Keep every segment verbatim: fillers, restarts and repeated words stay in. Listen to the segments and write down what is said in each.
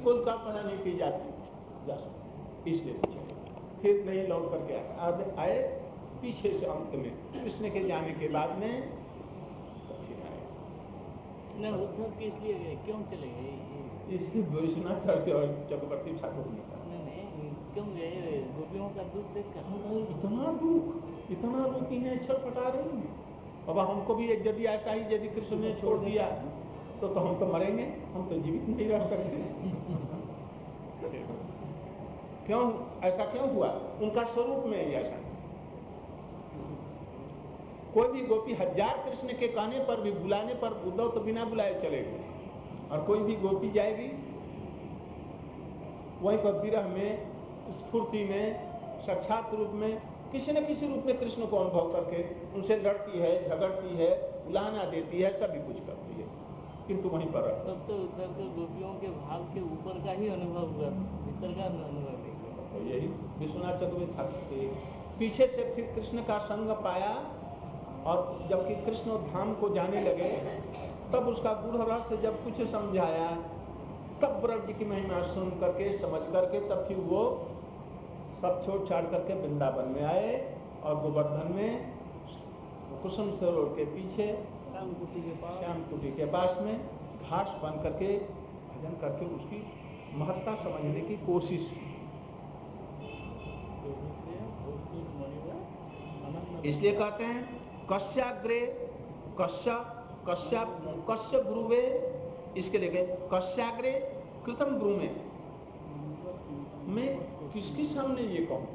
कोई कल्पना नहीं की जाती जा सकती, इसलिए चले। फिर नहीं लौट करके आए आए पीछे से अंत में कृष्ण के जाने के बाद में तो फिर आए। न उद्धव किस लिए गए, क्यों चले गए? इसलिए विश्वनाथ और चक्रवर्ती ठाकुर ने कहा नहीं नहीं क्यों गए? गोपियों का दुख देख कर इतना दुख, इतना रोती है, छटपटा रही है। अब हमको भी एक यदि ऐसा ही यदि कृष्ण ने छोड़ दिया तो तो हम तो मरेंगे, हम तो जीवित नहीं रह सकते। क्यों ऐसा क्यों हुआ? उनका स्वरूप में ही ऐसा। कोई भी गोपी हजार कृष्ण के कहने पर भी, बुलाने पर उद्धव तो बिना बुलाए चले गए, और कोई भी गोपी जाएगी वहीं पर विरह में, स्फूर्ति में, साक्षात रूप में, किसी न किसी रूप में कृष्ण को अनुभव करके उनसे लड़ती है, झगड़ती है, बुलाना देती है, सभी कुछ करती है, किंतु वहीं पर तब तो उद्धव को गोपियों के भाव के ऊपर का ही अनुभव हुआ, भीतर का अनुभव नहीं। तो यही विश्वनाथ चक्रवर्ती ठाकुर पीछे से फिर कृष्ण का संग पाया, और जबकि कृष्ण धाम को जाने लगे तब उसका गूढ़ रहस्य जब कुछ समझाया, तब ब्रज की महिमा सुन करके समझ करके तब फिर वो सब छोड़ छाड़ करके वृंदावन में आए, और गोवर्धन में कुसुम सरोवर के पीछे श्याम कुटी के पास श्याम कुटी के पास में घास बन करके भजन करके उसकी महत्ता समझने की कोशिश की। इसलिए कहते हैं कश्याग्रे कश्य कश्य कश्य ब्रुवे, इसके लिए गए कश्याग्रे कृतम ब्रुमे। मैं किसके सामने ये कहूं,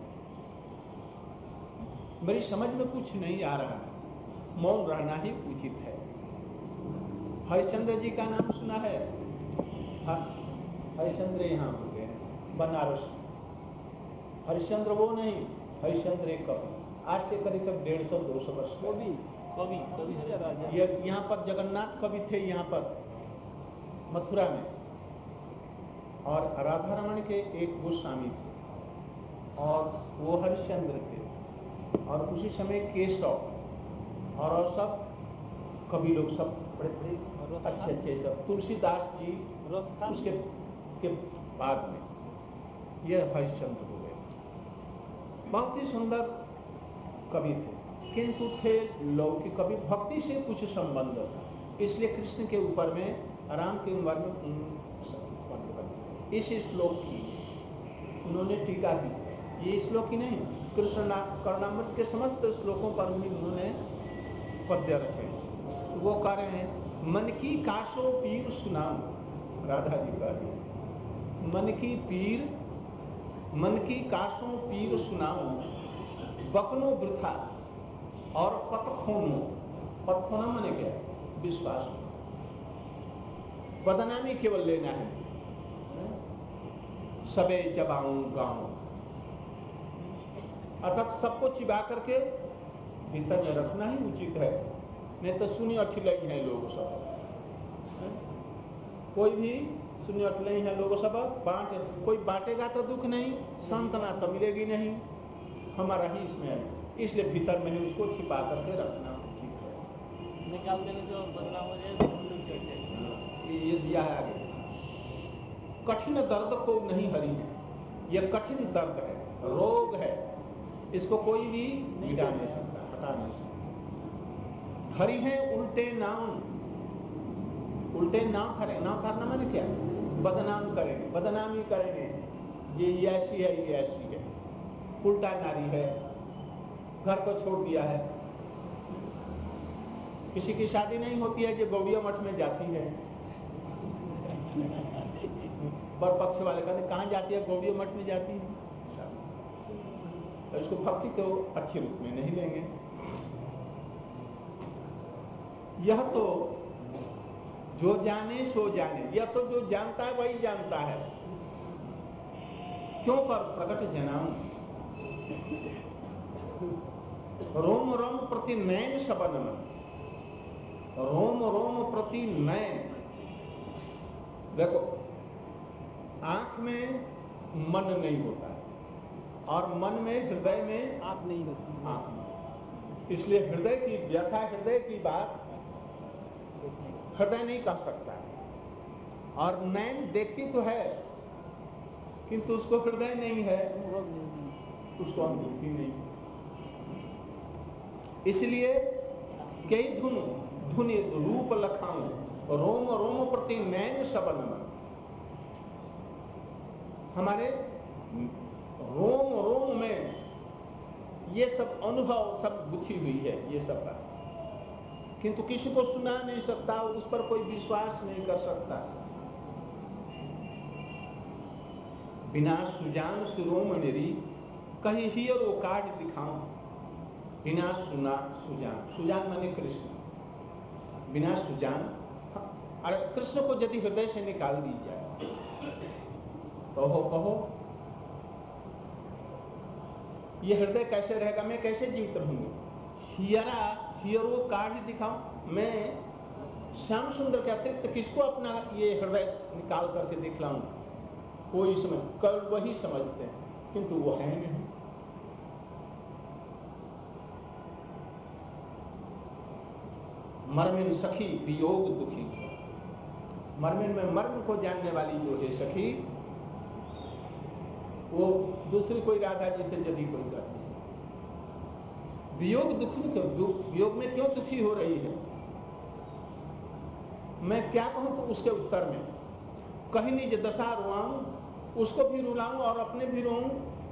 मेरी समझ में कुछ नहीं आ रहा, मौन रहना ही उचित है। हरिश्चंद्र जी का नाम सुना है? हाँ, हरिश्चंद्र यहाँ हो गए बनारस। हरिश्चंद्र वो नहीं, हरिश्चंद्र एक कवि, आज से करीब करीब डेढ़ सौ दो सौ वर्ष कवि कवि कवि ये यहाँ पर जगन्नाथ कवि थे, यहाँ पर मथुरा में, और राधा रमण के एक गोस्वामी थे, और वो हरिश्चंद्र थे, और उसी समय केशव और, और सब कवि लोग सब बड़े बड़े अच्छे अच्छे सब, तुलसीदास जी उसके के बाद में ये हरिश्चंद्र हो गए। बहुत ही सुंदर कवि थे, किंतु थे लौकिक कवि, भक्ति से कुछ संबंध था, इसलिए कृष्ण के ऊपर में राम के उम्र में इस श्लोक की उन्होंने टीका दी। ये श्लोक ही नहीं, कृष्ण कर्णामृत के समस्त श्लोकों पर भी उन्होंने पद्य रचे। तो वो कह रहे हैं मन की काशो पीर सुनाओ, राधा जी कह रही है मन की पीर, मन की काशो पीर सुनाओ, बकनो वृथा और पत खोनो। पत खोना माने क्या? विश्वास, बदनामी केवल लेना है, सबे चबाऊं गाऊं, अर्थात सबको चिबा करके भीतर में रखना ही उचित है, नहीं तो सुनी अच्छी लगी है लोग सब, कोई भी सुनी अच्छी लगी है लोग सब बांटे, कोई बांटेगा तो दुख नहीं, सांत्वना तो मिलेगी नहीं, हमारा ही इसमें है, इसलिए भीतर में ही उसको छिपा करके रखना उचित है। निकाल देने से बदनाम हो जाए तो ये दिया है आगे, कठिन दर्द को नहीं हरी है, यह कठिन दर्द है, रोग है, इसको कोई भी मिटा नहीं सकता, हटा नहीं सकता। हरी है उल्टे नाम, उल्टे नाम खरे, नाम करना मैंने क्या? बदनाम करेंगे, बदनामी करेंगे, ये ये ऐसी है, ये ऐसी है, उल्टा नारी है, घर को छोड़ दिया है, किसी की शादी नहीं होती है, जो गौड़िया मठ में जाती है, बर पक्ष वाले कहते कहाँ जाती है? गौड़िया मठ में जाती है, तो इसको भक्ति को अच्छे रूप में नहीं लेंगे। यह तो जो जाने सो जाने, यह तो जो जानता है वही जानता है, क्यों कर प्रकट जनाऊं, रोम रोम प्रति नैन सबन, रोम रोम प्रति नैन। देखो आंख में मन नहीं होता है, और मन में हृदय में आंख नहीं होती, आंख, इसलिए हृदय की व्यथा, हृदय की बात हृदय नहीं कह सकता, और नैन देखती तो है किंतु उसको हृदय नहीं है, अनुभव नहीं। उसको अनुभूति नहीं। इसलिए कई धुन धुनि रूप लखाऊं, रोम रोम प्रति नैन सबन मन। हमारे रोम रोम में ये सब अनुभव सब गुथी हुई है, ये सब बात, किंतु किसी को सुना नहीं सकता, उस पर कोई विश्वास नहीं कर सकता। बिना सुजान सुरोम मेरी कहीं हियर वो कार्ड दिखाऊं, बिना सुना सुजान, सुजान माने कृष्ण, बिना सुजान। अरे कृष्ण को यदि हृदय से निकाल दी जाए, कहो कहो ये हृदय कैसे रहेगा, मैं कैसे जीवित रहूंगी? हियरा हियर वो कार्ड दिखाऊं, मैं श्याम सुंदर के अतिरिक्त किसको अपना ये हृदय निकाल करके दिखलाऊं? कोई समझ, कल वही समझते हैं, किंतु वो है नहीं। मर्मिन सखी वियोग दुखी, मर्मिन में मर्म को जानने वाली जो है सखी, वो दूसरी कोई राधा जी से यदि कोई करती है, वियोग दुखी क्यों, वियोग में क्यों दुखी हो रही है? मैं क्या कहूं तो उसके उत्तर में कहीं निज दशा रुआऊं, उसको भी रुलाऊं और अपने भी रोऊं।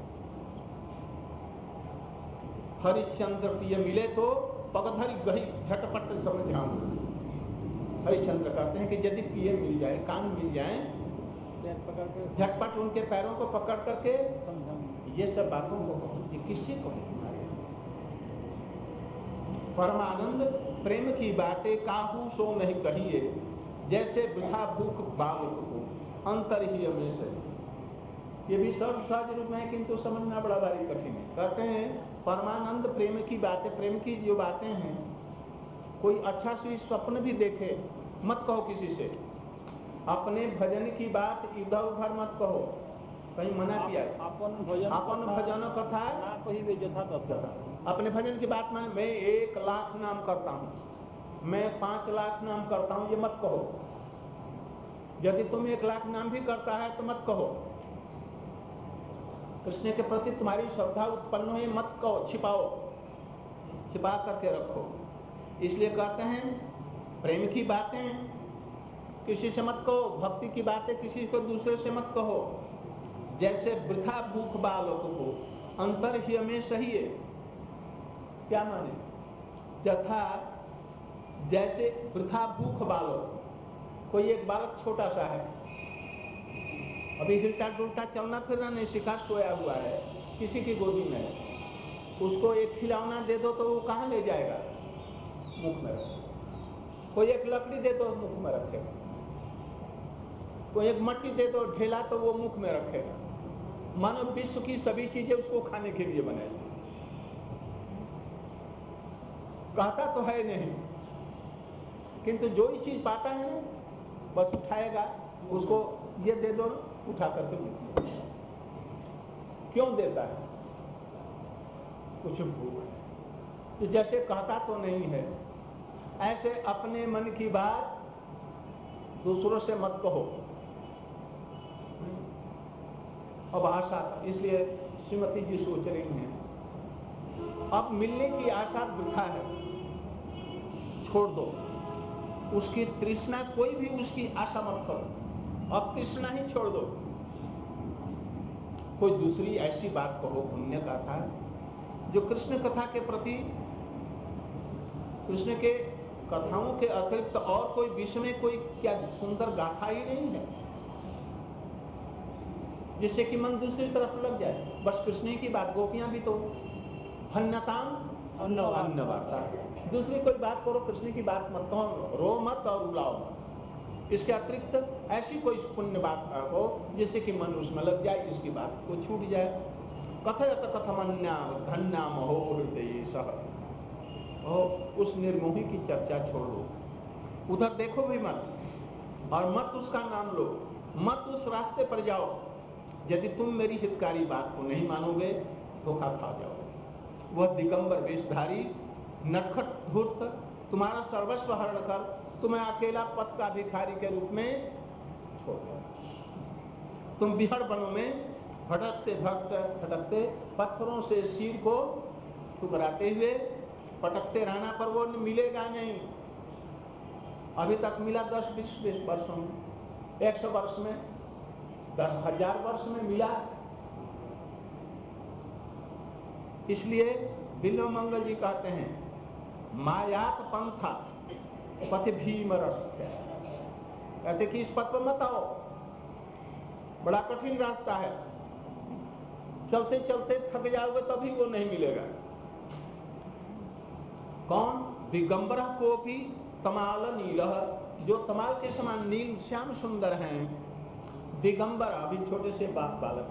हरिश्चंद्र प्रिय मिले तो पगधरी गही झटपट समझाऊं। हरिश्चंद्र कहते हैं कि यदि प्रिय मिल जाए, कान मिल जाए, झटपट उनके पैरों को पकड़ करके समझाऊं। ये सब बातों को ये किससे कहूं? परमानंद प्रेम की बातें काहू सो नहीं कहिए, जैसे वृथा भूख बालक को अंतर ही में से। ये भी सब सहज रूप में है, किंतु समझना बड़ा भारी कठिन है। कहते हैं परमानंद प्रेम की बातें, प्रेम की जो बातें हैं, कोई अच्छा सी स्वप्न भी देखे, मत कहो किसी से। अपने भजन की बात इधर उधर मत कहो, कहीं मना किया। अपन भजन अपन भजन कथा ना कही वे जथा तथा। अपने भजन की बात माने, मैं एक लाख नाम करता हूँ, मैं पांच लाख नाम करता हूँ, ये मत कहो। यदि तुम एक लाख नाम भी करता है तो मत कहो। कृष्ण के प्रति तुम्हारी श्रद्धा उत्पन्न हुई, मत कहो, छिपाओ, छिपा करके रखो। इसलिए कहते हैं प्रेम की बातें किसी से मत कहो, भक्ति की बातें किसी को दूसरे से मत कहो। जैसे वृथा भूख बालक को अंतर ही में सही है। क्या माने? यथा जैसे वृथा भूख बालक, कोई एक बालक छोटा सा है, अभी हिलता डुलता चलना फिरना नहीं सीखा, सोया हुआ है, किसी की गोदी में है, उसको एक खिलौना दे दो तो वो कहाँ ले जाएगा? मुख में रखेगा। कोई एक लकड़ी दे दो, मुख में रखेगा। कोई एक मट्टी दे दो, ढेला, तो वो मुख में रखेगा। मानो विश्व की सभी चीजें उसको खाने के लिए बनाई। कहता तो है नहीं, किंतु जो ही चीज पाता है ना, बस उठाएगा, उसको ये दे दो, उठा करके मुख में। क्यों देता है? कुछ भूख है। तो जैसे कहता तो नहीं है, ऐसे अपने मन की बात दूसरों से मत कहो। अब आशा, इसलिए श्रीमती जी सोच रही हैं अब मिलने की आशा वृथा है, छोड़ दो। उसकी तृष्णा, कोई भी उसकी आशा मत करो, अब तृष्णा ही छोड़ दो। कोई दूसरी ऐसी बात कहो, पुण्य कथा जो कृष्ण कथा के प्रति, कृष्ण के कथाओं के अतिरिक्त और कोई विश्व में कोई क्या सुंदर गाथा ही नहीं है, जिससे कि मन दूसरी तरफ लग जाए। बस कृष्ण की बात, गोपियां भी तो हन्नताम अन्न वार्ता, दूसरी कोई बात करो, कृष्ण की बात मत कहो, रो मत और रुलाओ मत। इसके अतिरिक्त ऐसी कोई पुण्य बात हो जिससे कि मन उसमें लग जाए, इसकी बात को छूट जाए। कथयत कथमन्या धन्या महो हृदय सह, उस निर्मोही की चर्चा छोड़ दो, उधर देखो भी मत और मत उसका नाम लो, मत उस रास्ते पर जाओ। यदि तुम मेरी हितकारी बात को नहीं मानोगे, धोखा खा जाओगे। वह दिगंबर वेशधारी नटखट धूर्त तुम्हारा सर्वस्व हरण कर तुम्हें अकेला पथ का भिखारी के रूप में छोड़ दो। तुम बिहड़ वनों में भटकते भटकते भटकते पत्थरों से सिर को ठुकराते हुए पटकते रहना, पर वो मिलेगा नहीं। अभी तक मिला दस बीस बीस वर्षों में, एक सौ वर्ष में, दस हजार वर्ष में मिला। इसलिए बिल्व मंगल जी कहते हैं, मायात पंथा पति भीम रस, कहते कि इस पथ पर मत आओ, बड़ा कठिन रास्ता है, चलते चलते थक जाओगे तभी वो नहीं मिलेगा। कौन? दिगंबर को भी तमाल नील, जो तमाल के समान नील श्याम सुंदर हैं, दिगंबर अभी छोटे से बाप बालक,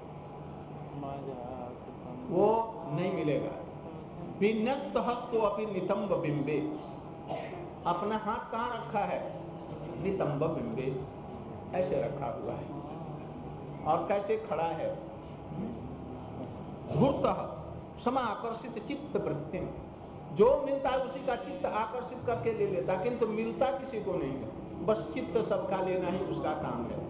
वो नहीं मिलेगा। विन्यस्त हस्तो अपनी नितंब बिंबे, अपना हाथ कहाँ रखा है? नितंब बिंबे, ऐसे रखा हुआ है। और कैसे खड़ा है? धूर्तः समाकर्षित चित्त वृत्ति, जो मिलता है उसी का चित्त आकर्षित करके ले लेता, किंतु मिलता किसी को नहीं है, बस चित्त सबका लेना ही उसका काम है।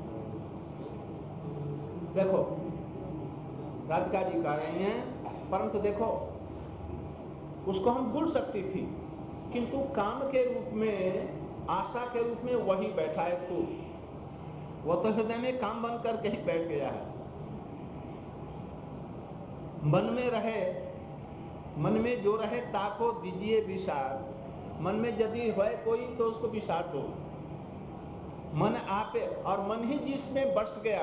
देखो राधिका जी कह रही हैं, परंतु देखो उसको हम भूल सकती थी, किंतु काम के रूप में, आशा के रूप में वही बैठा है तू, वो तो हृदय में काम बन कर कहीं बैठ गया है। मन में रहे, मन में जो रहे ताको दीजिए विसार, मन में यदि है कोई तो उसको विसार दो। मन आपे, और मन ही जिसमें बस गया,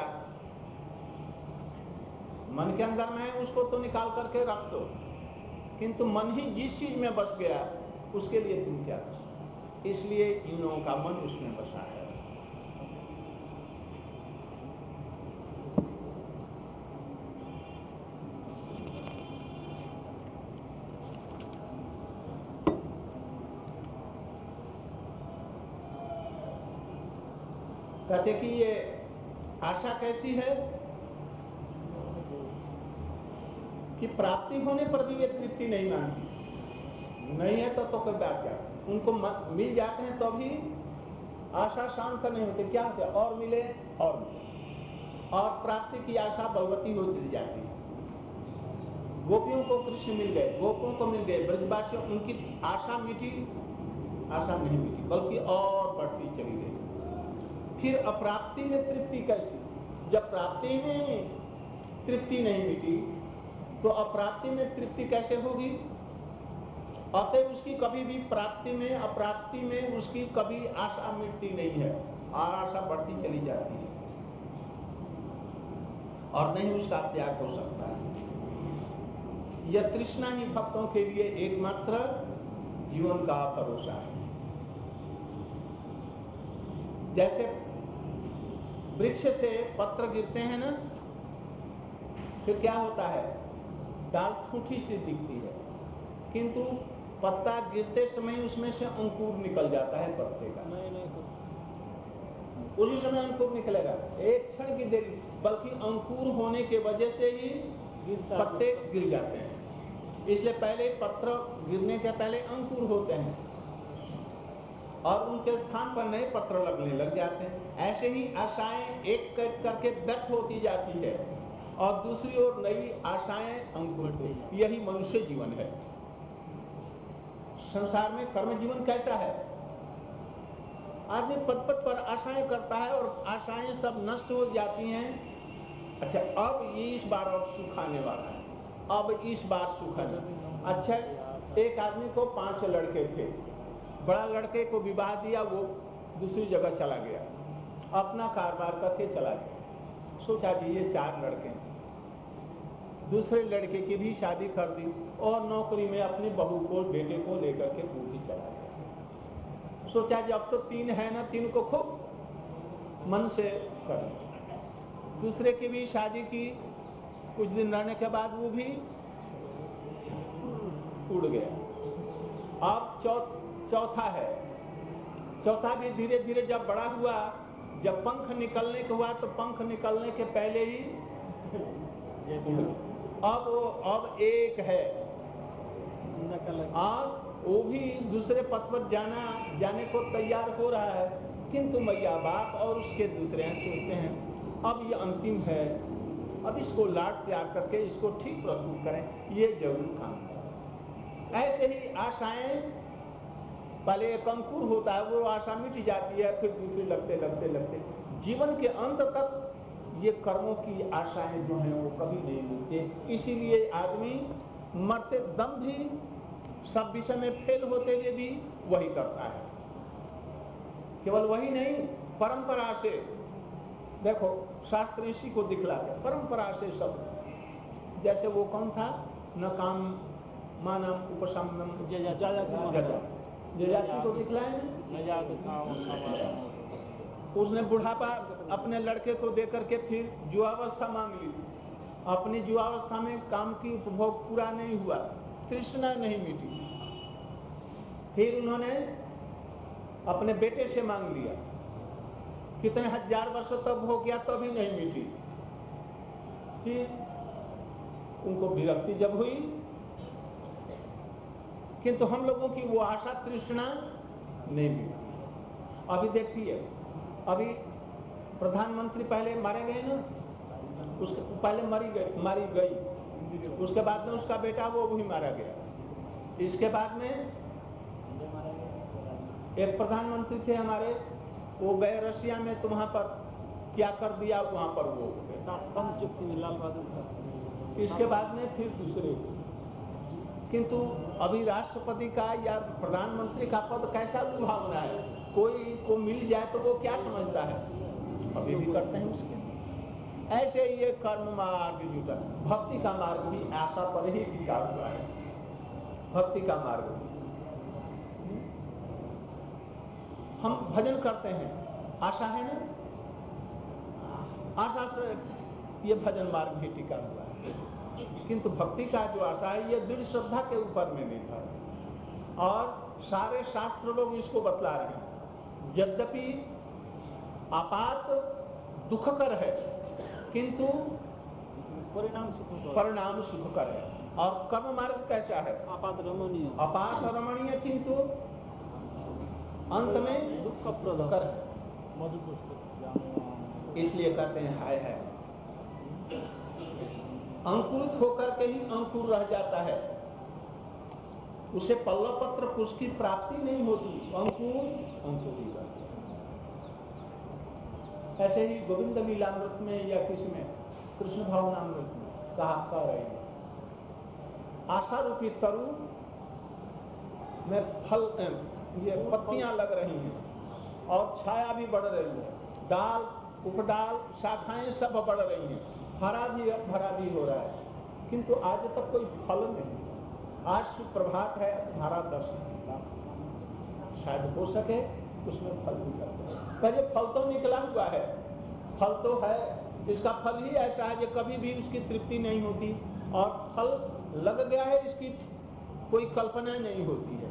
मन के अंदर में है उसको तो निकाल करके रख दो, किंतु मन ही जिस चीज में बस गया उसके लिए तुम क्या कर सकते? इसलिए इन लोगों का मन उसमें बसा है। कहते कि ये आशा कैसी है कि प्राप्ति होने पर भी ये तृप्ति नहीं मानती, नहीं है तो तो कोई बात क्या, उनको मिल जाते हैं तो भी आशा शांत नहीं होती, क्या होता है? और मिले और मिले, और प्राप्ति की आशा बलवती होती जाती है। गोपियों को कृष्ण मिल गए, गोपों को मिल गए, ब्रजवासियों, उनकी आशा मिटी, आशा नहीं मिटी बल्कि और बढ़ती चली गई। फिर अप्राप्ति में तृप्ति कैसी? जब प्राप्ति में तृप्ति नहीं मिटी तो अप्राप्ति में तृप्ति कैसे होगी? अतः उसकी कभी भी प्राप्ति में, अप्राप्ति में उसकी कभी आशा मिटती नहीं है, आशा बढ़ती चली जाती है और नहीं उसका त्याग हो सकता है। यह तृष्णा ही भक्तों के लिए एकमात्र जीवन का भरोसा है। जैसे वृक्ष से पत्र गिरते हैं ना, फिर क्या होता है? डाल ठूठी सी दिखती है, किंतु पत्ता गिरते समय उसमें से अंकुर निकल जाता है पत्ते का, नहीं नहीं तो उसी समय अंकुर निकलेगा, एक क्षण की देरी, बल्कि अंकुर होने के वजह से ही पत्ते गिर जाते हैं। इसलिए पहले पत्र गिरने के पहले अंकुर होते हैं और उनके स्थान पर नए पत्र लगने लग जाते हैं। ऐसे ही आशाएं एक करके व्यक्त होती जाती है और दूसरी ओर नई आशाएं अंकुरित होती, यही मनुष्य जीवन है। संसार में कर्म जीवन कैसा है? आदमी पद पद पर आशाएं करता है और आशाएं सब नष्ट हो जाती हैं। अच्छा, अब ये इस बार और सुख आने वाला है, अब इस बार सुख आने। अच्छा, एक आदमी को पांच लड़के थे, बड़ा लड़के को विवाह दिया, वो दूसरी जगह चला गया, अपना कारोबार करके चला गया। सोचा जी ये चार लड़के हैं, दूसरे लड़के की भी शादी कर दी और नौकरी में अपनी बहू को, बेटे को लेकर के वो भी चला गया। सोचा जी अब तो तीन है ना, तीन को खूब मन से कर। दूसरे की भी शादी की, कुछ दिन रहने के बाद वो भी उड़ गया। अब चौ चौथा है, चौथा भी धीरे धीरे जब बड़ा हुआ, जब पंख निकलने के हुआ तो पंख निकलने के पहले ही अब वो अब एक है, अब वो भी दूसरे पथ पर जाना जाने को तैयार हो रहा है, किंतु मैया बाप और उसके दूसरे हैं सोचते हैं अब ये अंतिम है, अब इसको लाड प्यार करके इसको ठीक प्रस्तुत करें, ये जरूर काम करें। ऐसे ही आशाएं, पहले एक अंकुर होता है, वो आशा मिट जाती है, फिर दूसरी लगते लगते लगते जीवन के अंत तक ये कर्मों की आशाएं जो हैं वो कभी नहीं मिलती। इसीलिए आदमी मरते दम भी सब विषय में फेल होते हुए भी वही करता है। केवल वही नहीं, परंपरा से देखो, शास्त्र इसी को दिखलाते, परंपरा से सब, जैसे वो कौन था, न काम मानम उपशमनम जजाति को दिखलाए, उसने बुढ़ापा अपने लड़के को देकर के फिर युवावस्था मांग ली। अपनी युवावस्था में काम की उपभोग पूरा नहीं हुआ, तृष्णा नहीं मिटी, फिर उन्होंने अपने बेटे से मांग लिया, कितने हजार वर्षों तक हो गया तभी नहीं मिटी। फिर उनको विरक्ति जब हुई, किंतु हम लोगों की वो आशा तृष्णा नहीं मिली। अभी देखिए, अभी प्रधानमंत्री पहले मारे गए ना, उसके पहले मरी गई मारी गई उसके बाद में उसका बेटा वो भी मारा गया। इसके बाद में एक प्रधानमंत्री थे हमारे, वो गए रशिया में, तो वहां पर क्या कर दिया, वहां पर वो लाल बहादुर शास्त्री। इसके बाद में फिर दूसरे, किंतु अभी राष्ट्रपति का या प्रधानमंत्री का पद कैसा लुभावना है, कोई को मिल जाए तो वो क्या समझता है, अभी भी करते हैं उसके। ऐसे ये कर्म मार्ग जुटा, भक्ति का मार्ग भी आशा पर ही टिका हुआ है। भक्ति का मार्ग भी हम भजन करते हैं, आशा है ना, आशा से ये भजन मार्ग भी टिका हुआ है। किंतु भक्ति का जो आशा है, ये दृढ़ श्रद्धा के ऊपर में निर्भर है, और सारे शास्त्र लोग इसको बतला रहे हैं। यद्यपि आपात दुखकर है, किंतु परिणाम सुखकर परिणाम सुखकर है। और कर्म मार्ग कैसा है, आपात रमणीय आपात रमणीय किंतु अंत में दुख कर है। इसलिए कहते हैं हाय है, अंकुरित होकर के ही अंकुर रह जाता है, उसे पल्लव पत्र पुष्प की प्राप्ति नहीं होती, अंकुर अंकुर ही रहता है। ऐसे ही गोविंद लीलामृत में या किसी में, कृष्ण भावनामृत में कहा कह रही है, आशा रूपी तरु में फल, ये पत्तियां लग रही हैं और छाया भी बढ़ रही है, डाल उपडाल शाखाएं सब बढ़ रही हैं, हरा भी भरा भी हो रहा है, किंतु आज तक कोई फल नहीं। आज सुप्रभात है, हमारा दर्शन शायद हो सके उसमें फल भी करते, पर ये फल तो निकला हुआ है, फल तो है, इसका फल ही ऐसा है कि कभी भी उसकी तृप्ति नहीं होती, और फल लग गया है इसकी कोई कल्पना नहीं होती है।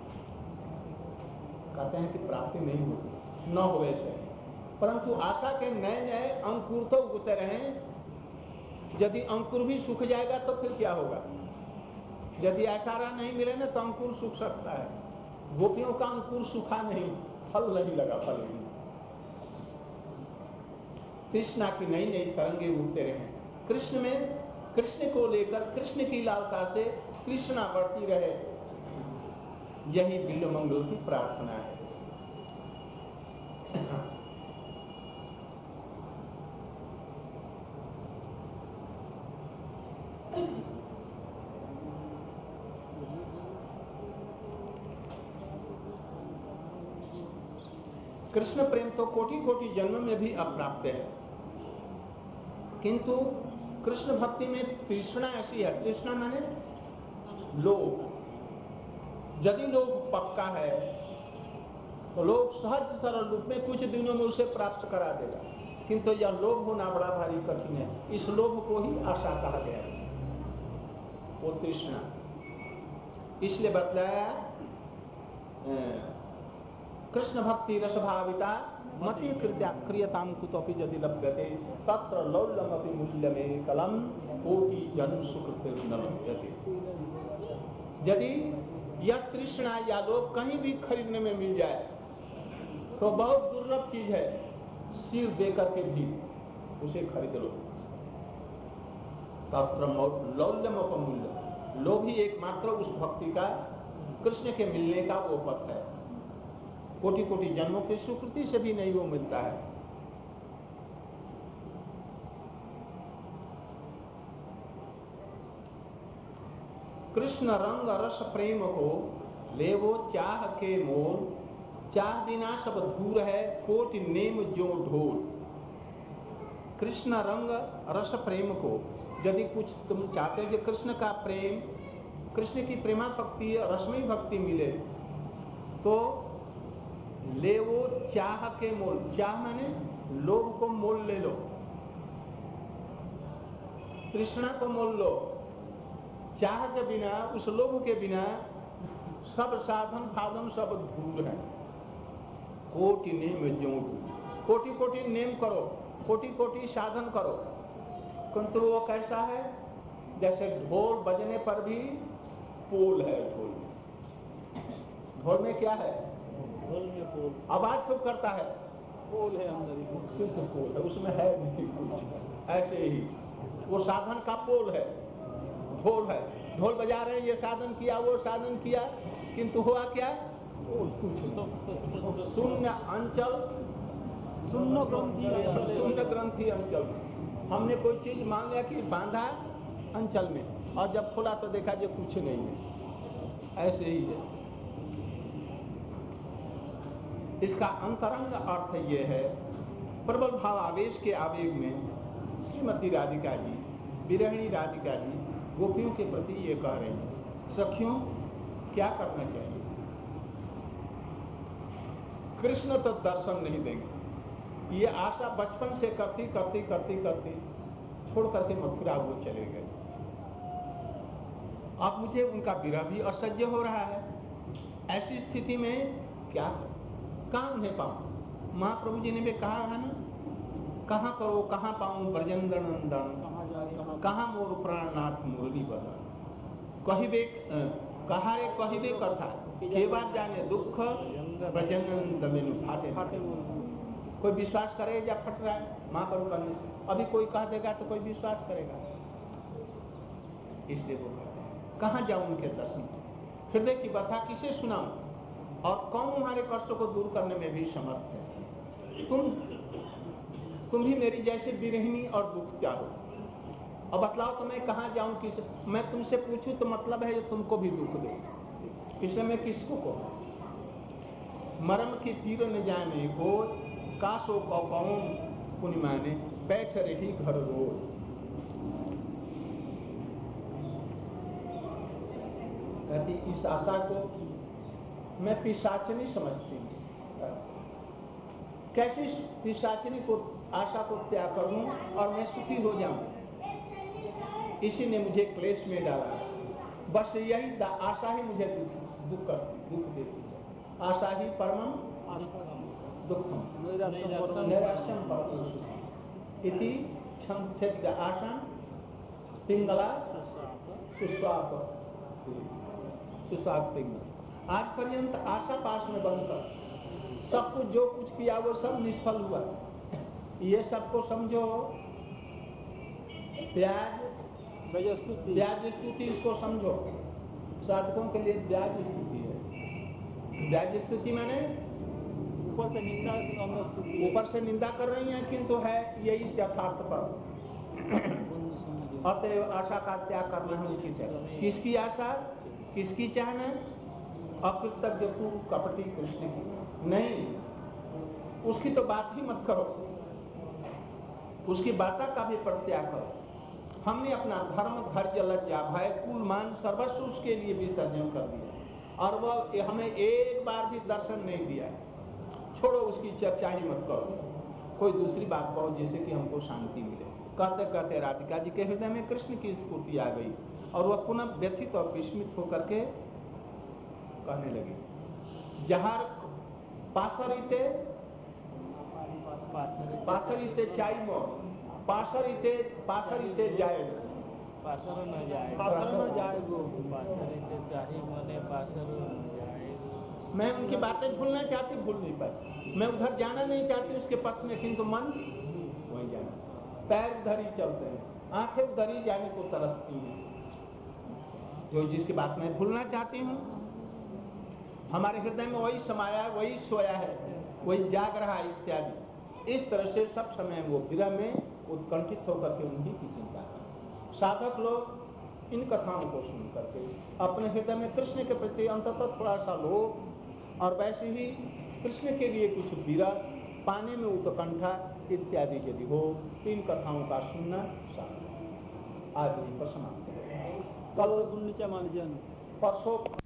कहते हैं कि प्राप्ति नहीं होती, न होवे से, परंतु आशा के नए नए अंकुर तो उगते रहें। यदि अंकुर भी सूख जाएगा तो फिर क्या होगा, यदि ऐसा नहीं मिले ना तो अंकुर सूख सकता है। गोपियों का अंकुर सूखा नहीं, फल नहीं लगा, फल नहीं। कृष्णा की नई नई तरंगे उठते रहे, कृष्ण में कृष्ण को लेकर कृष्ण की लालसा से कृष्णा बढ़ती रहे, यही बिल्व मंगल की प्रार्थना है। कृष्ण प्रेम तो कोटि कोटि जन्म में भी अप्राप्त है, किंतु कृष्ण भक्ति में तृष्णा ऐसी है, तृष्णा माने लोभ। यदि लोभ पक्का है तो लोग सहज सरल रूप में कुछ दिनों में उसे प्राप्त करा देगा, किंतु यह लोभ होना बड़ा भारी कठिन है। इस लोभ को ही आशा कहा गया, वो तृष्णा। इसलिए बतलाया कृष्ण भक्ति रसभाविता मति कृत्या क्रियताम कुतोपि यदि लभ्यते तत्र लौल्यमपि मूल्यमे कलम कोटि जन्म सुकृत न लभ्यते। यदि यह तृष्णा या लोभ कहीं भी खरीदने में मिल जाए तो बहुत दुर्लभ चीज है, सिर दे करके भी उसे खरीद लो। तत्र लौल्यमपमूल्य, लोभ ही एकमात्र उस भक्ति का, कृष्ण के मिलने का वो पथ है। कोटि कोटि जन्मों की स्वीकृति से भी नहीं वो मिलता है। कृष्ण रंग रस प्रेम को लेवो चाह के मोल, चाह बिना सब दूर है कोटि नेम जो ढोल। कृष्ण रंग रस प्रेम को, यदि कुछ तुम चाहते हो कि कृष्ण का प्रेम, कृष्ण की प्रेमा भक्ति, रसमयी भक्ति मिले, तो ले वो चाह के मोल, चाह माने लोभ को मोल ले लो, तृष्णा को मोल लो। चाह के बिना, उस लोभ के बिना सब साधन फाधन सब धूल है। कोटि नेम जो ढूल, कोटि कोटि नेम करो, कोटि कोटि साधन करो, किंतु वो कैसा है? जैसे ढोल बजने पर भी पोल है। ढोल में ढोल में क्या है? ढोल में पोल, आवाज खूब करता है, पोल है अंदर ही, सिर्फ पोल है, उसमें है नहीं कुछ। ऐसे ही वो साधन का पोल है, ढोल है। ढोल बजा रहे हैं, ये साधन किया वो साधन किया, किंतु हुआ क्या? शून्य अंचल, शून्य ग्रंथि, शून्य ग्रंथि अंचल। हमने कोई चीज मान लिया कि बांधा अंचल में, और जब खोला तो देखा जो कुछ नहीं है। ऐसे ही है। इसका अंतरंग अर्थ ये है, प्रबल भाव आवेश के आवेग में श्रीमती राधिका जी, विरहिणी राधिका जी गोपियों के प्रति ये कह रहे हैं, सखियों क्या करना चाहिए? कृष्ण तो दर्शन नहीं देंगे, ये आशा बचपन से करती करती करती करती छोड़ करके मथुरा वो चले गए। अब मुझे उनका विरह भी असह्य हो रहा है। ऐसी स्थिति में क्या कहाँ उन्हें पाऊं? महाप्रभु जी ने भी कहा है ना, कहाँ करो कहाँ पाऊं ब्रजेंद्र नंदन, कहाँ मोर प्राणनाथ मुरली बदन। कहिबे कहा रे कहिबे कथा, के बात जाने दुख ब्रजेंद्र बिनु फाटे फाटे। कोई विश्वास करे या फट रहा है महाप्रभु करने से? अभी कोई कह देगा तो कोई विश्वास करेगा? इसलिए वो कहते हैं कहाँ जाऊं उनके दर्शन, हृदय की व्यथा किसे सुनाऊं, और कौन हमारे कष्टों को दूर करने में भी समर्थ है? तुम तुम भी मेरी जैसे विरहिणी और दुख क्या हो। अब बतलाओ तो मैं कहाँ जाऊं, किस मैं तुमसे पूछूं तो मतलब है जो तुमको भी दुख दे, इसलिए मैं किसको कहूं? मरम की तीर न जाने को काशो कौन पुनिमा ने बैठ रही घर रोज। कहती इस आशा को मैं पिशाचनी समझती हूँ। कैसे पिशाचनी को आशा को त्याग करूं और मैं सुखी हो जाऊं? इसी ने मुझे क्लेश में डाला। बस यही आशा ही मुझे दुख दुख करती दुख देती है। आशा ही परमम दुखम नैराश्यम परम इति संक्षेप्य आशा पिंगला सुस्वाप सुस्वाप पिंगल। आज पर्यंत आशा पास में बनकर सब कुछ जो कुछ किया वो सब निष्फल हुआ। ये सबको समझो ब्याज ब्याज स्तुति, इसको समझो। साधकों के लिए ब्याज स्तुति है। ब्याज स्तुति माने ऊपर से निंदा, ऊपर से निंदा कर रही हैं, किंतु है यही यथार्थ पर। अतएव आशा का त्याग करना है उचित है। किसकी आशा, किसकी चाहना? अकृतज्ञ तू कपटी कृष्ण की नहीं, उसकी तो बात ही मत करो, उसकी बात का भी परित्याग करो। हमने अपना धर्म धैर्य लज्जा भय कुल मान सर्वस्व उसके लिए विसर्जन कर दिया, और वह हमें एक बार भी दर्शन नहीं दिया। छोड़ो, उसकी चर्चा ही मत करो, कोई दूसरी बात कहो जिससे कि हमको शांति मिले। कहते कहते राधिका जी के हृदय में कृष्ण की स्फूर्ति आ गई, और वह पुनः व्यथित और विस्मित होकर के कहने लगी, जहाँ पासरिते पासरिते चाई मो पासरिते पासरिते जाए पासर न जाए पासर न जाए गो पासरिते चाही मने पासर न जाए। मैं उनकी बातें भूलना चाहती, भूल नहीं पाती। मैं उधर जाना नहीं चाहती उसके पथ में, किंतु मन वहीं जाना। पैर धरी चलते हैं, आंखें उधरी जाने को तरसती हैं, जो जिसकी बात मैं भूलना चाहती हूँ। हमारे हृदय में वही समाया है, वही सोया है, वही जाग रहा है इत्यादि। इस तरह से सब समय वो विरह में उत्कंठित होकर के उन्हीं की चिंता करें। साधक लोग इन कथाओं को सुन करके अपने हृदय में कृष्ण के प्रति अंततः थोड़ा सा लोभ और वैसे ही कृष्ण के लिए कुछ विरह पाने में उत्कंठा इत्यादि यदि हो, इन कथाओं का सुनना साधक। आज यहीं पर समाप्त है। कल गुंडीचा मार्जन परसों